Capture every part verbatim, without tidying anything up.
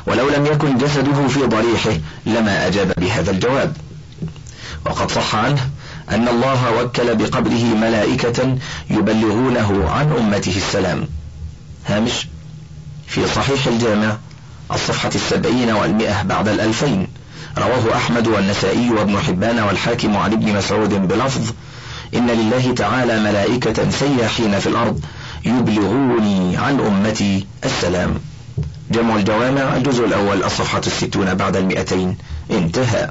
ولو لم يكن جسده في ضريحه لما أجاب بهذا الجواب. وقد صح عنه أن الله وكل بقبره ملائكة يبلغونه عن أمته السلام. هامش: في صحيح الجامع الصفحة السبعين والمئة بعد الألفين، رواه أحمد والنسائي وابن حبان والحاكم عن ابن مسعود بلفظ: إن لله تعالى ملائكة سياحين في الأرض يبلغوني عن أمتي السلام. جمع الجوامع الجزء الأول الصفحة الستون بعد المئتين. انتهى.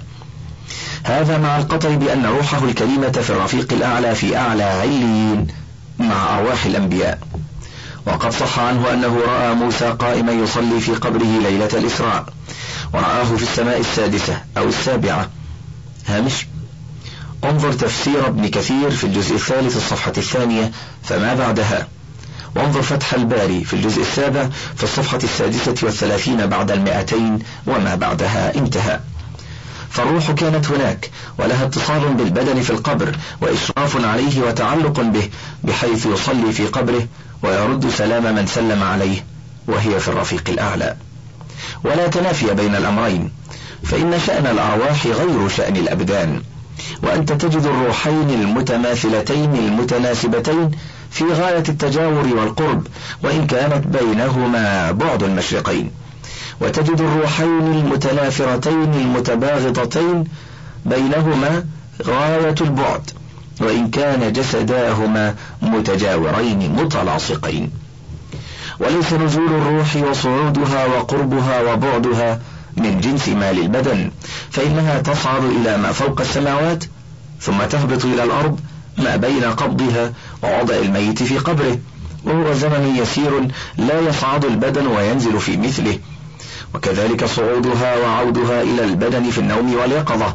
هذا مع القطع بأن روحه الكريمة في الرفيق الأعلى في أعلى عليين مع أرواح الأنبياء. وقد صح عنه أنه رأى موسى قائما يصلي في قبره ليلة الإسراء، ورآه في السماء السادسة أو السابعة. هامش: انظر تفسير ابن كثير في الجزء الثالث الصفحة الثانية فما بعدها، وانظر فتح الباري في الجزء السابع في الصفحة السادسة والثلاثين بعد المئتين وما بعدها. انتهى. فالروح كانت هناك ولها اتصال بالبدن في القبر وإشراف عليه وتعلق به، بحيث يصلي في قبره ويرد سلام من سلم عليه، وهي في الرفيق الأعلى. ولا تنافي بين الأمرين، فإن شأن الأرواح غير شأن الأبدان، وأنت تجد الروحين المتماثلتين المتناسبتين في غاية التجاور والقرب، وإن كانت بينهما بعد المشرقين، وتجد الروحين المتنافرتين المتباغضتين بينهما غاية البعد، وإن كان جسداهما متجاورين متلاصقين. وليس نزول الروح وصعودها وقربها وبعدها من جنس ما للبدن، فإنها تصعد إلى ما فوق السماوات ثم تهبط إلى الأرض ما بين قبضها ووضع الميت في قبره، وهو زمن يسير لا يصعد البدن وينزل في مثله. وكذلك صعودها وعودها إلى البدن في النوم واليقظة.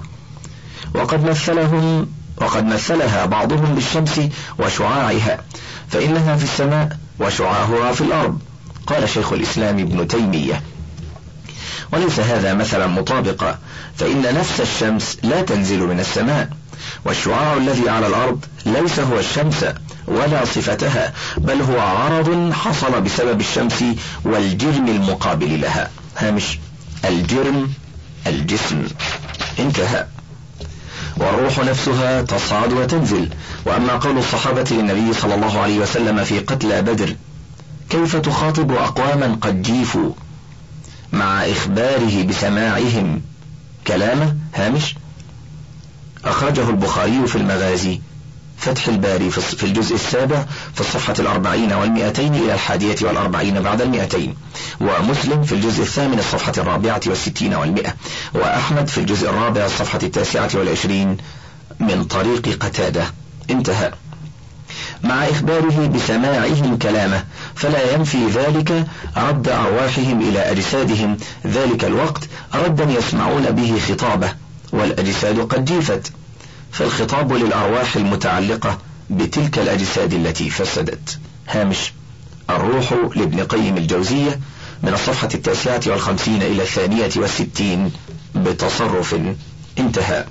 وقد مثلهم وقد مثلها بعضهم بالشمس وشعاعها، فإنها في السماء وشعاعها في الأرض، قال شيخ الإسلام ابن تيمية. وليس هذا مثلا مطابقا، فإن نفس الشمس لا تنزل من السماء، والشعاع الذي على الأرض ليس هو الشمس ولا صفتها، بل هو عرض حصل بسبب الشمس والجرم المقابل لها. هامش: الجرم الجسم. انتهى. والروح نفسها تصعد وتنزل. وأما قول الصحابة للنبي صلى الله عليه وسلم في قتلى بدر: كيف تخاطب أقواما قد جيفوا، مع إخباره بسماعهم كلامه. هامش: أخرجه البخاري في المغازي، فتح الباري في الجزء السابع في الصفحة الأربعين والمئتين إلى الحادية والأربعين بعد المئتين، ومسلم في الجزء الثامن الصفحة الرابعة والستين والمئة، وأحمد في الجزء الرابع الصفحة التاسعة والعشرين من طريق قتادة. انتهى. مع إخباره بسماعهم كلامه، فلا ينفي ذلك رد أرواحهم إلى أجسادهم ذلك الوقت ردا يسمعون به خطابه، والأجساد قد جيفت، فالخطاب للأرواح المتعلقة بتلك الأجساد التي فسدت. هامش: الروح لابن قيم الجوزية من الصفحة التاسعة والخمسين إلى الثانية والستين بتصرف. انتهى.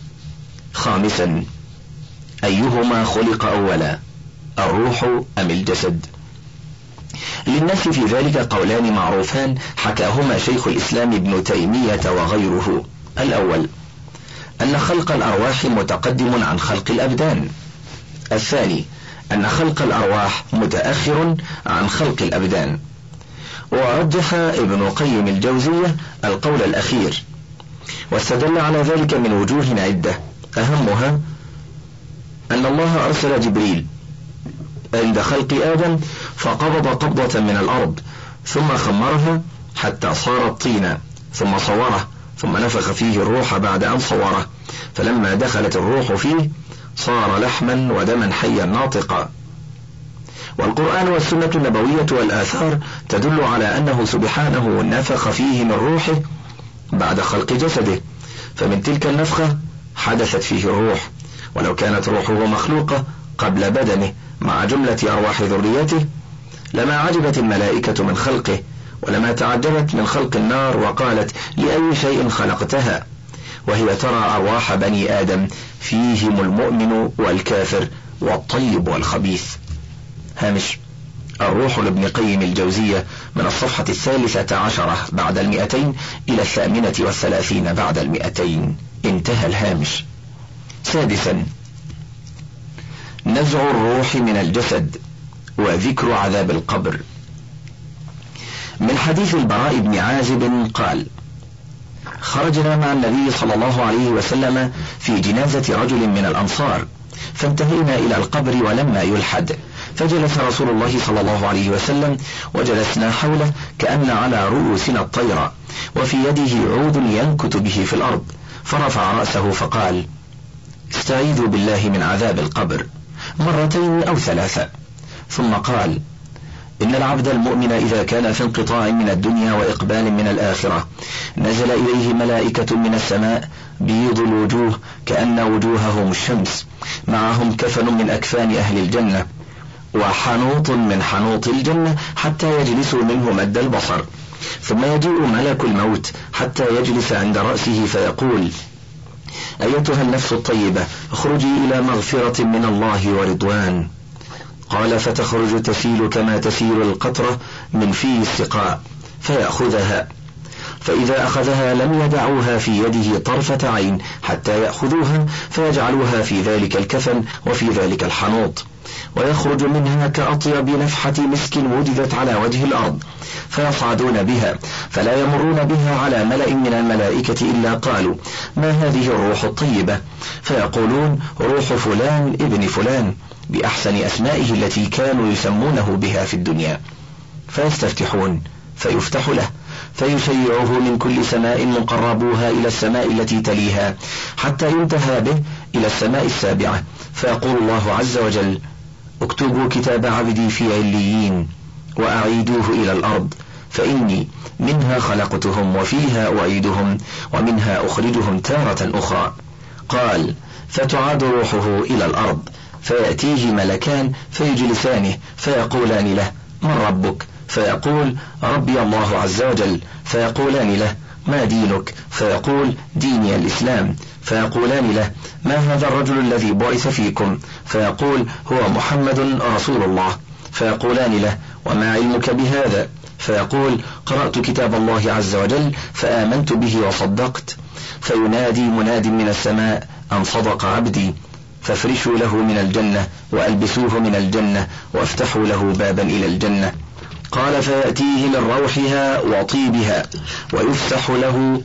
خامسا: أيهما خلق أولا، الروح أم الجسد؟ للناس في ذلك قولان معروفان حكاهما شيخ الإسلام ابن تيمية وغيره. الأول: أن خلق الأرواح متقدم عن خلق الأبدان. الثاني: أن خلق الأرواح متأخر عن خلق الأبدان. ورجح ابن قيم الجوزية القول الأخير، واستدل على ذلك من وجوه عدة، أهمها أن الله أرسل جبريل عند خلق آدم فقبض قبضة من الأرض ثم خمرها حتى صارت طينا، ثم صوره، ثم نفخ فيه الروح بعد أن صوره، فلما دخلت الروح فيه صار لحما ودما حيا ناطقا. والقرآن والسنة النبوية والآثار تدل على أنه سبحانه نفخ فيه من روحه بعد خلق جسده، فمن تلك النفخة حدثت فيه الروح، ولو كانت روحه مخلوقة قبل بدنه مع جملة أرواح ذريته لما عجبت الملائكة من خلقه، ولما تعجبت من خلق النار وقالت: لأي شيء خلقتها؟ وهي ترى أرواح بني آدم فيهم المؤمن والكافر والطيب والخبيث. هامش: الروح لابن قيم الجوزية من الصفحة الثالثة عشرة بعد المئتين إلى الثامنة والثلاثين بعد المئتين. انتهى الهامش. سادسا، نزع الروح من الجسد وذكر عذاب القبر. من حديث البراء بن عازب قال: خرجنا مع النبي صلى الله عليه وسلم في جنازة رجل من الأنصار، فانتهينا إلى القبر ولما يلحد، فجلس رسول الله صلى الله عليه وسلم وجلسنا حوله كأن على رؤوسنا الطير، وفي يده عود ينكت به في الأرض، فرفع رأسه فقال: استعيذوا بالله من عذاب القبر مرتين أو ثلاثة، ثم قال: إن العبد المؤمن إذا كان في انقطاع من الدنيا وإقبال من الآخرة نزل إليه ملائكة من السماء بيض الوجوه كأن وجوههم الشمس، معهم كفن من أكفان أهل الجنة وحنوط من حنوط الجنة حتى يجلسوا منه مد البصر، ثم يجيء ملك الموت حتى يجلس عند رأسه فيقول: أيتها النفس الطيبة اخرجي إلى مغفرة من الله ورضوان. قال: فتخرج تسيل كما تسيل القطرة من في السقاء، فيأخذها، فإذا أخذها لم يدعوها في يده طرفة عين حتى يأخذوها فيجعلوها في ذلك الكفن وفي ذلك الحنوط، ويخرج منها كأطيب نفحة مسك وجدت على وجه الأرض، فيصعدون بها فلا يمرون بها على ملأ من الملائكة إلا قالوا: ما هذه الروح الطيبة؟ فيقولون: روح فلان ابن فلان، بأحسن أسمائه التي كانوا يسمونه بها في الدنيا. فيستفتحون فيفتح له، فيشيعه من كل سماء مقربوها إلى السماء التي تليها حتى ينتهى به إلى السماء السابعة، فيقول الله عز وجل: اكتبوا كتاب عبدي في عليين وأعيدوه إلى الأرض، فإني منها خلقتهم وفيها أعيدهم ومنها أخرجهم تارة أخرى. قال: فتعاد روحه إلى الأرض، فيأتيه ملكان فيجلسانه فيقولان له: من ربك؟ فيقول: ربي الله عز وجل. فيقولان له: ما دينك؟ فيقول: ديني الإسلام. فيقولان له: ما هذا الرجل الذي بعث فيكم؟ فيقول: هو محمد رسول الله. فيقولان له: وما علمك بهذا؟ فيقول: قرأت كتاب الله عز وجل فآمنت به وصدقت. فينادي مناد من السماء: أن صدق عبدي، فافرشوا له من الجنة وألبسوه من الجنة وافتحوا له بابا إلى الجنة. قال: فيأتيه من روحها وطيبها ويفسح له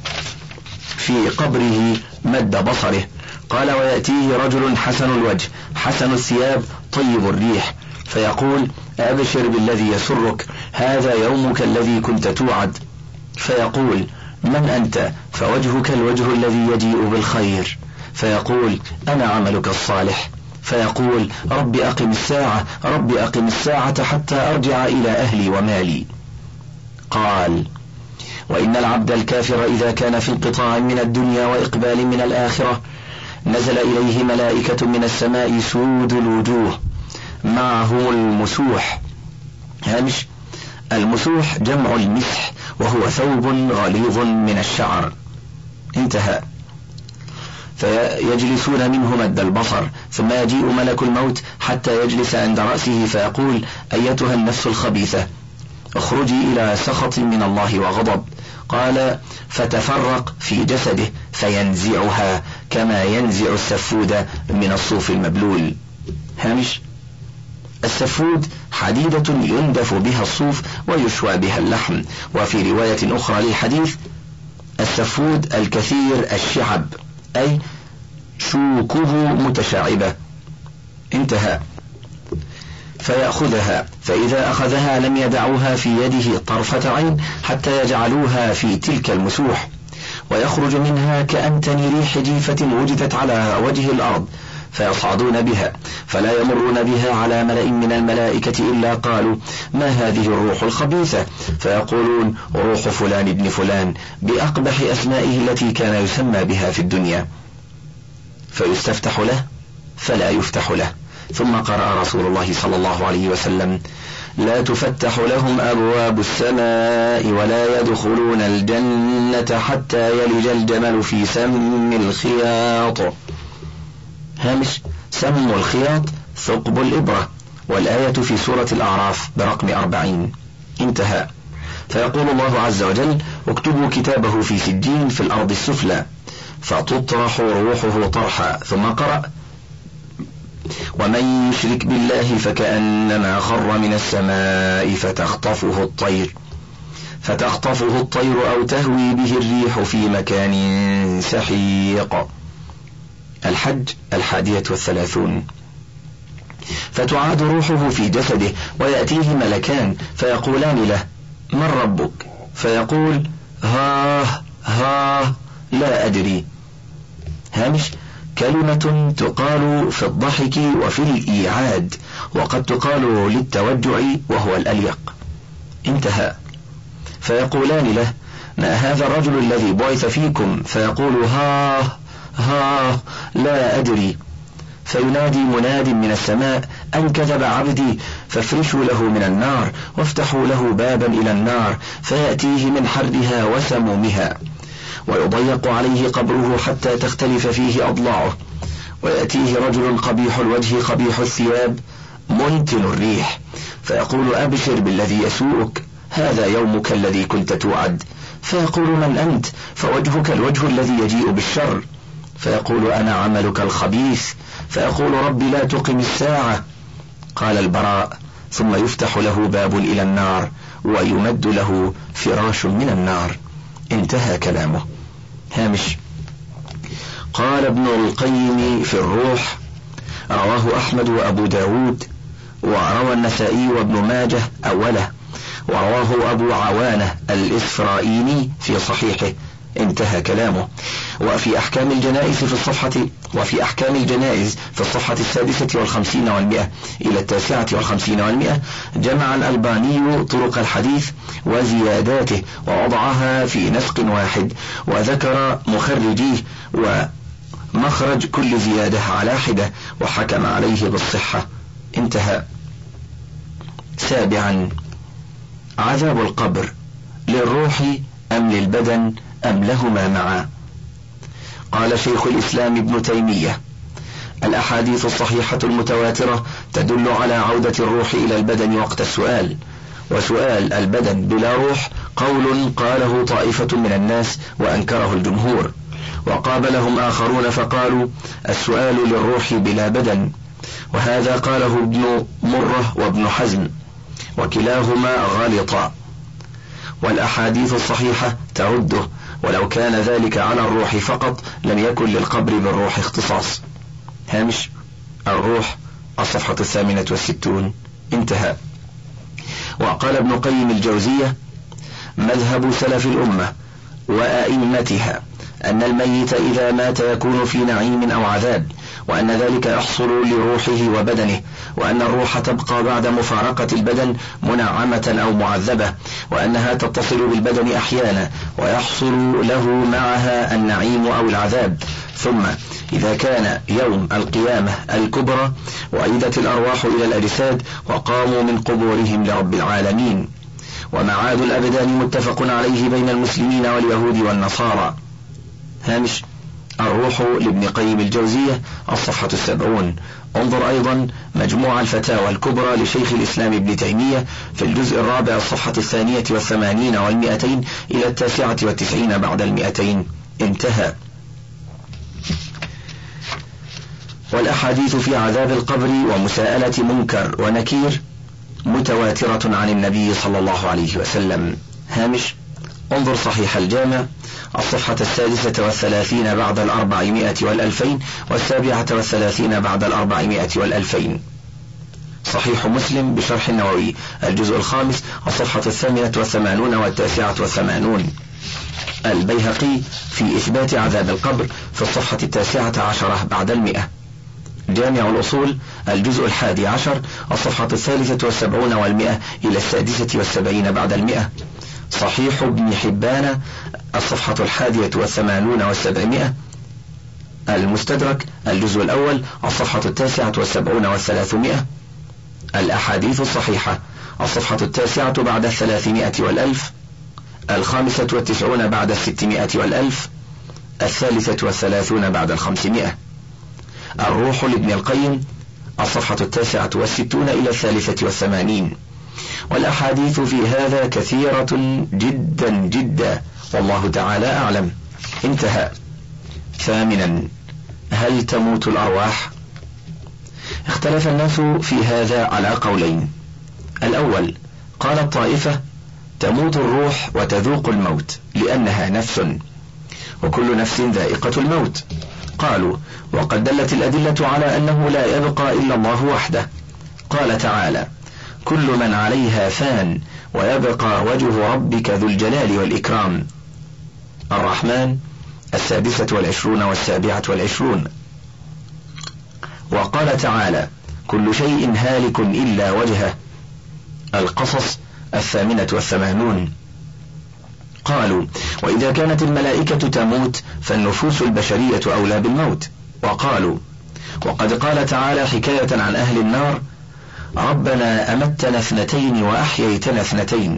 في قبره مد بصره. قال: ويأتيه رجل حسن الوجه حسن الثياب طيب الريح، فيقول: أبشر بالذي يسرك، هذا يومك الذي كنت توعد. فيقول: من أنت؟ فوجهك الوجه الذي يجيء بالخير. فيقول: أنا عملك الصالح. فيقول: رب أقم الساعة، رب أقم الساعة حتى أرجع إلى أهلي ومالي. قال: وإن العبد الكافر إذا كان في انقطاع من الدنيا وإقبال من الآخرة نزل إليه ملائكة من السماء سود الوجوه معهم المسوح. هامش: المسوح جمع المسح، وهو ثوب غليظ من الشعر. انتهى. فيجلسون منه مد البصر، ثم يجيء ملك الموت حتى يجلس عند رأسه فيقول: أيتها النفس الخبيثة اخرجي إلى سخط من الله وغضب. قال: فتفرق في جسده فينزعها كما ينزع السفود من الصوف المبلول. هامش: السفود حديدة يندف بها الصوف ويشوى بها اللحم. وفي رواية أخرى للحديث: السفود الكثير الشعب، أي شوكه متشعبة. انتهى. فيأخذها، فإذا أخذها لم يدعوها في يده طرفة عين حتى يجعلوها في تلك المسوح، ويخرج منها كأنتن ريح جيفة وجدت على وجه الأرض، فيصعدون بها فلا يمرون بها على ملأ من الملائكة إلا قالوا: ما هذه الروح الخبيثة؟ فيقولون: روح فلان ابن فلان، بأقبح أسمائه التي كان يسمى بها في الدنيا. فيستفتح له فلا يفتح له. ثم قرأ رسول الله صلى الله عليه وسلم: لا تفتح لهم أبواب السماء ولا يدخلون الجنة حتى يلج الجمل في سم الخياط. هامش: سم الخياط ثقب الإبرة، والآية في سورة الأعراف برقم أربعين. انتهى. فيقول الله عز وجل: اكتبوا كتابه في سجين في الأرض السفلى، فتطرح روحه طرحا. ثم قرأ: ومن يشرك بالله فكأنما خر من السماء فتخطفه الطير فتخطفه الطير أو تهوي به الريح في مكان سحيق. الحج الحادية والثلاثون. فتعاد روحه في جسده ويأتيه ملكان فيقولان له: من ربك؟ فيقول: ها ها لا أدري. هامش: كلمة تقال في الضحك وفي الإيعاد، وقد تقال للتوجع وهو الأليق. انتهى. فيقولان له: ما هذا الرجل الذي بعث فيكم؟ فيقول: ها ها لا أدري. فينادي مناد من السماء: أن كذب عبدي، فافرشوا له من النار وافتحوا له بابا إلى النار فيأتيه من حرها وسمومها، ويضيق عليه قبره حتى تختلف فيه أضلاعه، ويأتيه رجل قبيح الوجه قبيح الثياب منتن الريح، فيقول: أبشر بالذي يسوءك، هذا يومك الذي كنت توعد. فيقول: من أنت؟ فوجهك الوجه الذي يجيء بالشر. فيقول: أنا عملك الخبيث. فيقول: رب لا تقم الساعة. قال البراء: ثم يفتح له باب إلى النار ويمد له فراش من النار. انتهى كلامه. هامش: قال ابن القيم في الروح: رواه أحمد وأبو داود، وروى النسائي وابن ماجه أوله، ورواه أبو عوانة الإسفرائيني في صحيحه. انتهى كلامه. وفي أحكام الجنائز في الصفحة وفي أحكام الجنائز في الصفحة السادسة والخمسين والمئة إلى التاسعة والخمسين والمئة جمع الألباني طرق الحديث وزياداته ووضعها في نسق واحد، وذكر مخرجيه ومخرج كل زيادة على حدة، وحكم عليه بالصحة. انتهى. سابعا: عذاب القبر للروح أم للبدن أم لهما معا؟ قال شيخ الإسلام ابن تيمية: الأحاديث الصحيحة المتواترة تدل على عودة الروح إلى البدن وقت السؤال، وسؤال البدن بلا روح قول قاله طائفة من الناس وأنكره الجمهور، وقابلهم آخرون فقالوا: السؤال للروح بلا بدن، وهذا قاله ابن مرة وابن حزم، وكلاهما غلطا، والأحاديث الصحيحة ترده، ولو كان ذلك على الروح فقط لم يكن للقبر بالروح اختصاص. هامش: الروح الصفحة الثامنة والستون. انتهى. وقال ابن قيم الجوزية: مذهب سلف الأمة وأئمتها أن الميت إذا مات يكون في نعيم أو عذاب، وأن ذلك يحصل لروحه وبدنه، وأن الروح تبقى بعد مفارقة البدن منعمة أو معذبة، وأنها تتصل بالبدن أحيانا ويحصل له معها النعيم أو العذاب. ثم إذا كان يوم القيامة الكبرى وعيدت الأرواح إلى الأجساد وقاموا من قبورهم لرب العالمين. ومعاد الأبدان متفق عليه بين المسلمين واليهود والنصارى. هامش: الروح لابن قيم الجوزية الصفحة السبعون. انظر أيضا مجموع الفتاوى الكبرى لشيخ الإسلام ابن تيمية في الجزء الرابع الصفحة الثانية والثمانين والمئتين إلى التاسعة والتسعين بعد المئتين. انتهى. والأحاديث في عذاب القبر ومساءلة منكر ونكير متواترة عن النبي صلى الله عليه وسلم. هامش: انظر صحيح الجامع الصفحة السادسة والثلاثين بعد الأربعمائة والألفين، والسابعة والثلاثين بعد الأربعمائة والألفين. صحيح مسلم بشرح النووي الجزء الخامس الصفحة الثامنة والثمانون والتاسعة والثمانون. البيهقي في إثبات عذاب القبر في الصفحة التاسعة عشرة بعد المئة. جامع الأصول الجزء الحادي عشر الصفحة الثالثة والسبعون والمئة إلى السادسة والسبعين بعد المئة. صحيح ابن حبان الصفحة الحادية والثمانون والسبعمائة. المستدرك الجزء الأول الصفحة التاسعة والسبعون والثلاثمائة. الأحاديث الصحيحة الصفحة التاسعة بعد الثلاثمائة والألف. الخامسة والتسعون بعد الستمائة والألف. الثالثة والثلاثون بعد الخمسمائة. الروح لابن القيم الصفحة التاسعة والستون إلى الثالثة والثمانين. والأحاديث في هذا كثيرة جدا جدا، والله تعالى أعلم. انتهى. ثامنا، هل تموت الأرواح؟ اختلف الناس في هذا على قولين. الأول، قال الطائفة تموت الروح وتذوق الموت لأنها نفس، وكل نفس ذائقة الموت. قالوا وقد دلت الأدلة على أنه لا يبقى إلا الله وحده. قال تعالى كل من عليها فان ويبقى وجه ربك ذو الجلال والإكرام. الرحمن السادسة والعشرون والسابعة والعشرون. وقال تعالى كل شيء هالك إلا وجهه. القصص الثامنة والثمانون. قالوا وإذا كانت الملائكة تموت فالنفوس البشرية أولى بالموت. وقالوا وقد قال تعالى حكاية عن أهل النار ربنا أمتنا اثنتين وأحييتنا اثنتين.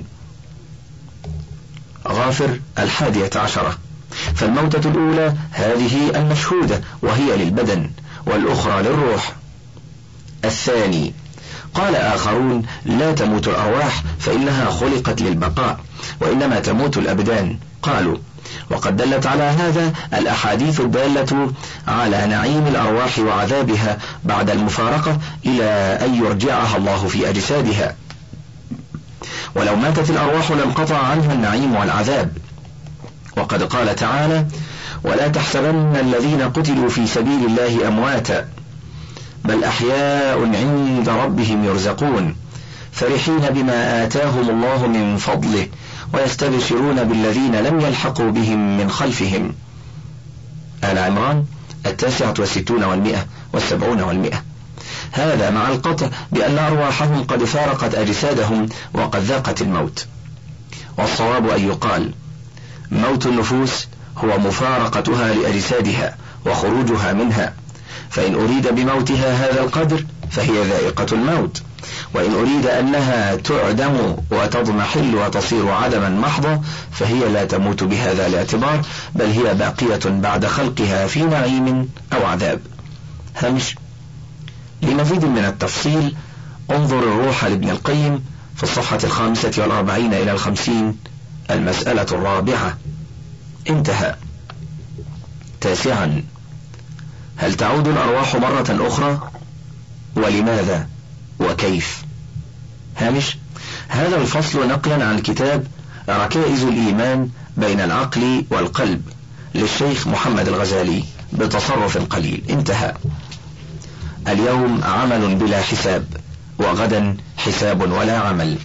غافر الحادية عشرة. فالموتة الأولى هذه المشهودة وهي للبدن، والأخرى للروح. الثاني، قال آخرون لا تموت الأرواح فإنها خلقت للبقاء، وإنما تموت الأبدان. قالوا وقد دلت على هذا الأحاديث الدالة على نعيم الأرواح وعذابها بعد المفارقة إلى أن يرجعها الله في أجسادها، ولو ماتت الأرواح لانقطع عنها النعيم والعذاب. وقد قال تعالى ولا تحسبن الذين قتلوا في سبيل الله أمواتا بل أحياء عند ربهم يرزقون فرحين بما آتاهم الله من فضله ويستبشرون بالذين لم يلحقوا بهم من خلفهم. آل عمران التاسعة والستون والمئة والسبعون والمئة. هذا مع القطع بأن أرواحهم قد فارقت أجسادهم وقد ذاقت الموت. والصواب أن يقال موت النفوس هو مفارقتها لأجسادها وخروجها منها، فإن أريد بموتها هذا القدر فهي ذائقة الموت، وإن أريد أنها تعدم وتضمحل وتصير عدما محضا فهي لا تموت بهذا الاعتبار، بل هي باقية بعد خلقها في نعيم أو عذاب. هامش. لمزيد من التفصيل انظر الروح لابن القيم في الصفحة الخامسة والأربعين إلى الخمسين، المسألة الرابعة. انتهى. تاسعا، هل تعود الأرواح مرة أخرى؟ ولماذا؟ وكيف؟ هامش. هذا الفصل نقلا عن كتاب ركائز الإيمان بين العقل والقلب للشيخ محمد الغزالي بتصرف قليل. انتهى. اليوم عمل بلا حساب، وغدا حساب ولا عمل.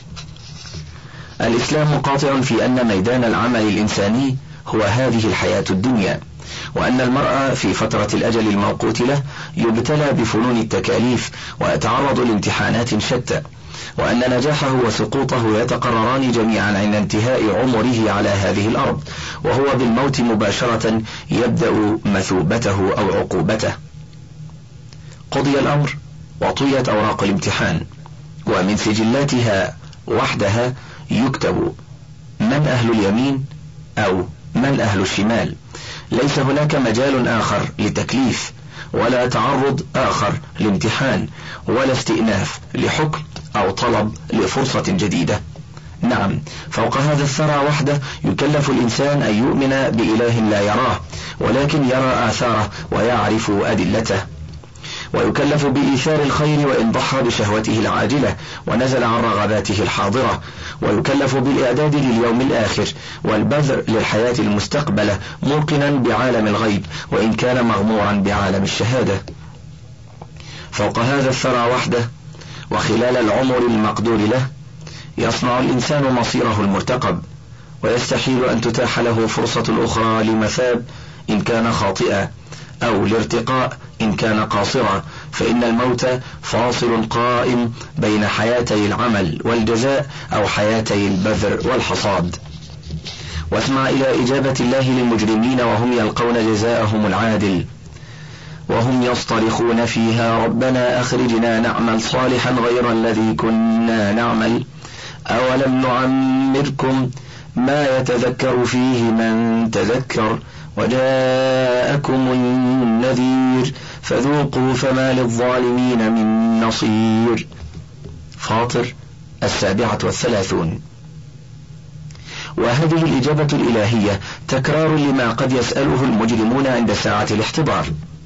الإسلام قاطع في أن ميدان العمل الإنساني هو هذه الحياة الدنيا، وأن المرء في فترة الأجل الموقوت له يبتلى بفنون التكاليف ويتعرض لامتحانات شتى، وأن نجاحه وسقوطه يتقرران جميعا عند انتهاء عمره على هذه الأرض، وهو بالموت مباشرة يبدأ مثوبته أو عقوبته. قضي الأمر وطويت أوراق الامتحان، ومن سجلاتها وحدها يكتب من أهل اليمين أو من أهل الشمال. ليس هناك مجال آخر لتكليف، ولا تعرض آخر لامتحان، ولا استئناف لحكم أو طلب لفرصة جديدة. نعم، فوق هذا الثرى وحده يكلف الإنسان أن يؤمن بإله لا يراه، ولكن يرى آثاره ويعرف أدلته، ويكلف بإيثار الخير وإن ضحى بشهوته العاجلة ونزل عن رغباته الحاضرة، ويكلف بالإعداد لليوم الآخر والبذر للحياة المستقبلة موقنا بعالم الغيب وإن كان مغمورا بعالم الشهادة. فوق هذا الثرى وحده وخلال العمر المقدور له يصنع الإنسان مصيره المرتقب، ويستحيل أن تتاح له فرصة أخرى لمثاب إن كان خاطئا، أو لارتقاء إن كان قاصرا، فإن الموت فاصل قائم بين حياتي العمل والجزاء أو حياتي البذر والحصاد. واسمع إلى إجابة الله للمجرمين وهم يلقون جزاءهم العادل وهم يصطرخون فيها ربنا أخرجنا نعمل صالحا غير الذي كنا نعمل أولم نعمركم ما يتذكر فيه من تذكر وجاءكم النذير فذوقوا فما للظالمين من نصير. فاطر السابعة والثلاثون. وهذه الإجابة الإلهية تكرار لما قد يسأله المجرمون عند ساعة الاحتضار،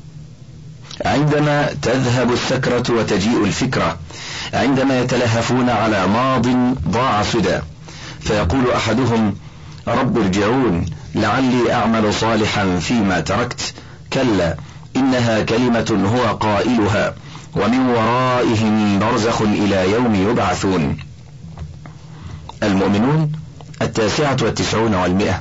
عندما تذهب السكرة وتجيء الفكرة، عندما يتلهفون على ماض ضاع سدى، فيقول أحدهم: رب ارجعون لعلي أعمل صالحا فيما تركت، كلا إنها كلمة هو قائلها ومن ورائهم برزخ إلى يوم يبعثون. المؤمنون التاسعة والتسعون والمئة.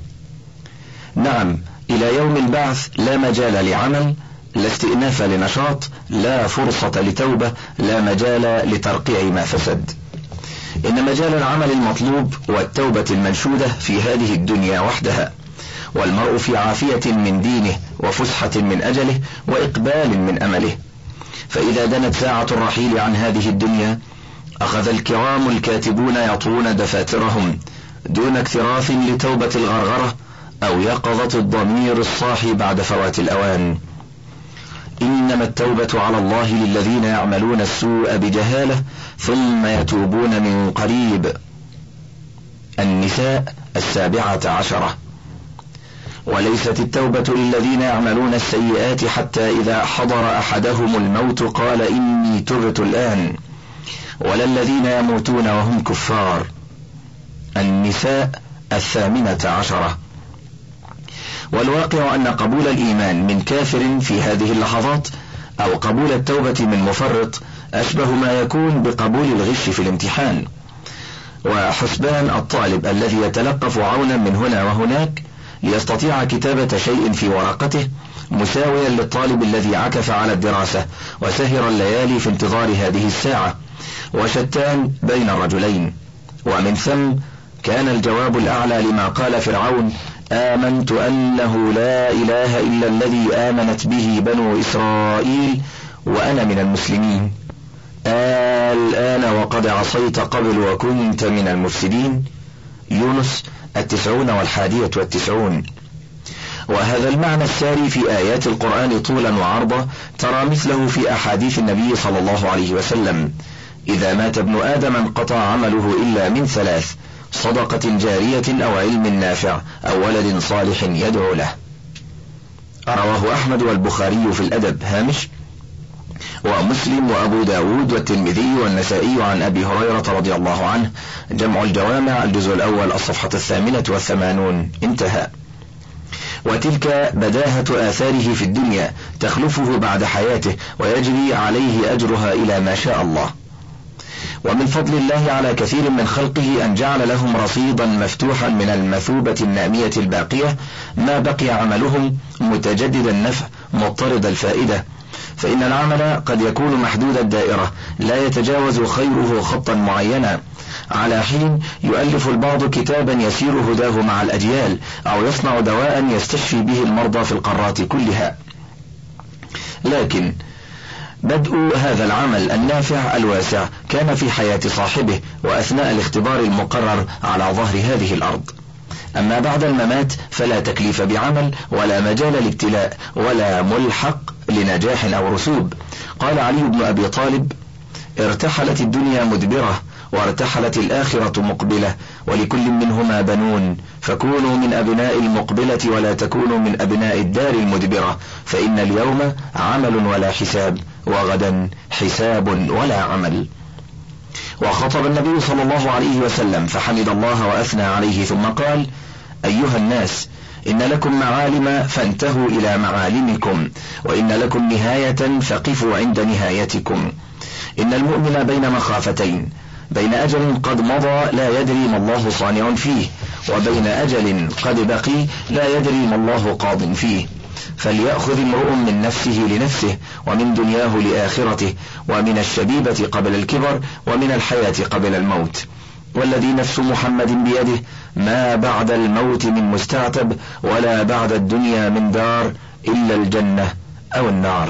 نعم، إلى يوم البعث لا مجال لعمل، لا استئناف لنشاط، لا فرصة لتوبة، لا مجال لترقيع ما فسد. إن مجال العمل المطلوب والتوبة المنشودة في هذه الدنيا وحدها، والمرء في عافية من دينه وفسحة من أجله وإقبال من أمله. فإذا دنت ساعة الرحيل عن هذه الدنيا أخذ الكرام الكاتبون يطوون دفاترهم دون اكتراث لتوبة الغرغرة أو يقظة الضمير الصاحي بعد فوات الأوان. إنما التوبة على الله للذين يعملون السوء بجهالة ثم يتوبون من قريب. النساء السابعة عشرة. وليست التوبة للذين يعملون السيئات حتى إذا حضر أحدهم الموت قال إني تبت الآن، ولا الذين يموتون وهم كفار. النساء الثامنة عشرة. والواقع أن قبول الإيمان من كافر في هذه اللحظات أو قبول التوبة من مفرط أشبه ما يكون بقبول الغش في الامتحان، وحسبان الطالب الذي يتلقف عونا من هنا وهناك ليستطيع كتابة شيء في ورقته مساويا للطالب الذي عكف على الدراسة وسهر الليالي في انتظار هذه الساعة، وشتان بين الرجلين. ومن ثم كان الجواب الأعلى لما قال فرعون: آمنت أنه لا إله إلا الذي آمنت به بنو إسرائيل وأنا من المسلمين. الآن وقد عصيت قبل وكنت من المفسدين. يونس التسعون والحادية والتسعون. وهذا المعنى الساري في آيات القرآن طولا وعرضا ترى مثله في أحاديث النبي صلى الله عليه وسلم: إذا مات ابن آدم انقطع عمله إلا من ثلاث: صدقة جارية أو علم نافع أو ولد صالح يدعو له. رواه أحمد والبخاري في الأدب هامش، ومسلم وأبو داود والترمذي والنسائي عن أبي هريرة رضي الله عنه، جمع الجوامع الجزء الأول الصفحة الثامنة والثمانون، انتهى. وتلك بداهة آثاره في الدنيا تخلفه بعد حياته ويجري عليه أجرها إلى ما شاء الله. ومن فضل الله على كثير من خلقه أن جعل لهم رصيدا مفتوحا من المثوبة النامية الباقية ما بقي عملهم متجدد النفع مضطرد الفائدة، فإن العمل قد يكون محدود الدائرة لا يتجاوز خيره خطا معينا، على حين يؤلف البعض كتابا يسير هداه مع الأجيال أو يصنع دواء يستشفي به المرضى في القارات كلها. لكن بدء هذا العمل النافع الواسع كان في حياة صاحبه وأثناء الاختبار المقرر على ظهر هذه الأرض. أما بعد الممات فلا تكليف بعمل ولا مجال لابتلاء ولا ملحق لنجاح أو رسوب. قال علي بن أبي طالب: ارتحلت الدنيا مدبرة وارتحلت الآخرة مقبلة، ولكل منهما بنون، فكونوا من أبناء المقبلة ولا تكونوا من أبناء الدار المدبرة، فإن اليوم عمل ولا حساب، وغدا حساب ولا عمل. وخطب النبي صلى الله عليه وسلم فحمد الله وأثنى عليه ثم قال: أيها الناس، إن لكم معالم فانتهوا إلى معالمكم، وإن لكم نهاية فقفوا عند نهايتكم. إن المؤمن بين مخافتين: بين أجل قد مضى لا يدري ما الله صانع فيه، وبين أجل قد بقي لا يدري ما الله قاض فيه. فليأخذ امرؤ من نفسه لنفسه، ومن دنياه لآخرته، ومن الشبيبة قبل الكبر، ومن الحياة قبل الموت. والذي نفس محمد بيده ما بعد الموت من مستعتب، ولا بعد الدنيا من دار إلا الجنة أو النار.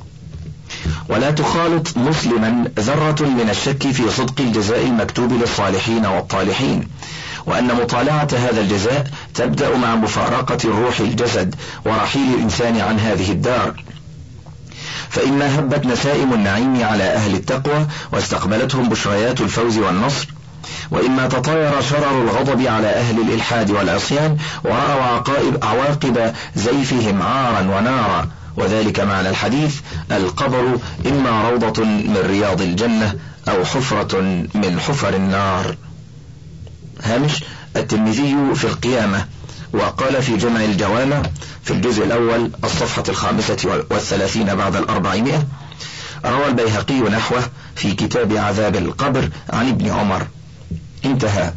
ولا تخالط مسلما ذرة من الشك في صدق الجزاء المكتوب للصالحين والطالحين، وأن مطالعة هذا الجزاء تبدأ مع مفارقة الروح الجسد ورحيل الإنسان عن هذه الدار. فإما هبت نسائم النعيم على أهل التقوى واستقبلتهم بشريات الفوز والنصر، وإما تطاير شرر الغضب على أهل الإلحاد والعصيان ورأوا عقائب عواقب زيفهم عارا ونارا. وذلك معنى الحديث: القبر إما روضة من رياض الجنة أو حفرة من حفر النار. هامش الترمذي في القيامة، وقال في جمع الجوامع في الجزء الأول الصفحة الخامسة والثلاثين بعد الأربعمائة: روى البيهقي نحوه في كتاب عذاب القبر عن ابن عمر. انتهى.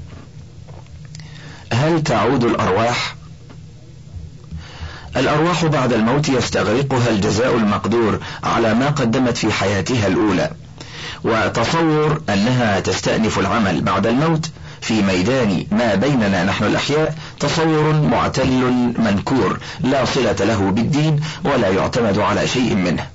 هل تعود الأرواح؟ الأرواح بعد الموت يستغرقها الجزاء المقدور على ما قدمت في حياتها الأولى، وتصور أنها تستأنف العمل بعد الموت في ميدان ما بيننا نحن الأحياء تصور معتل منكور لا صلة له بالدين ولا يعتمد على شيء منه.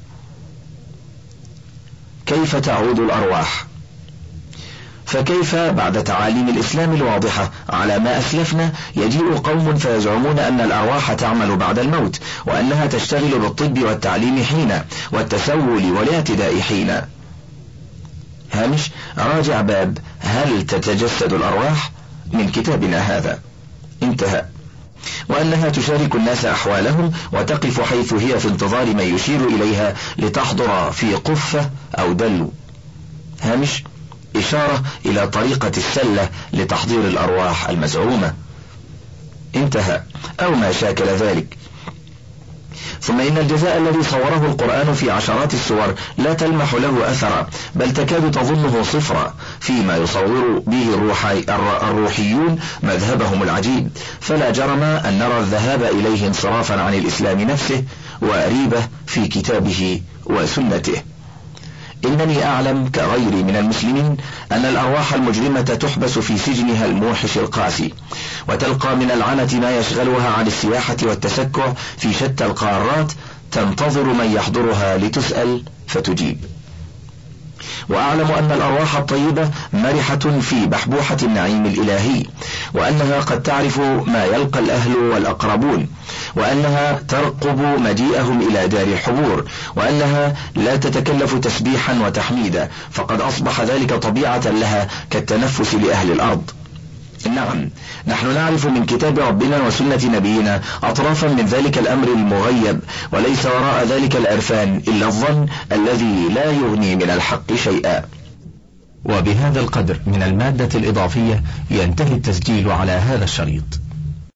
كيف تعود الأرواح؟ فكيف بعد تعاليم الإسلام الواضحة على ما أسلفنا يجيء قوم فيزعمون أن الأرواح تعمل بعد الموت، وأنها تشتغل بالطب والتعليم حين والتسول والاعتداء حين. هامش راجع باب هل تتجسد الأرواح من كتابنا هذا. انتهى. وأنها تشارك الناس أحوالهم وتقف حيث هي في انتظار من يشير إليها لتحضر في قفة أو دلو. هامش إشارة إلى طريقة السلة لتحضير الأرواح المزعومة. انتهى. أو ما شاكل ذلك. ثم إن الجزاء الذي صوره القرآن في عشرات السور لا تلمح له أثرا، بل تكاد تظنه صفرا فيما يصور به الروحيون مذهبهم العجيب، فلا جرم أن نرى الذهاب إليه انصرافا عن الإسلام نفسه وريبة في كتابه وسنته. إنني أعلم كغيري من المسلمين أن الأرواح المجرمة تحبس في سجنها الموحش القاسي، وتلقى من العنة ما يشغلها عن السياحة والتسكع في شتى القارات، تنتظر من يحضرها لتسأل فتجيب. وأعلم أن الأرواح الطيبة مرحة في بحبوحة النعيم الإلهي، وأنها قد تعرف ما يلقى الأهل والأقربون، وأنها ترقب مجيئهم إلى دار الحبور، وأنها لا تتكلف تسبيحا وتحميدا، فقد أصبح ذلك طبيعة لها كالتنفس لأهل الأرض. نعم، نحن نعرف من كتاب ربنا وسنة نبينا أطرافا من ذلك الأمر المغيب، وليس وراء ذلك العرفان إلا الظن الذي لا يغني من الحق شيئا. وبهذا القدر من المادة الإضافية ينتهي التسجيل على هذا الشريط.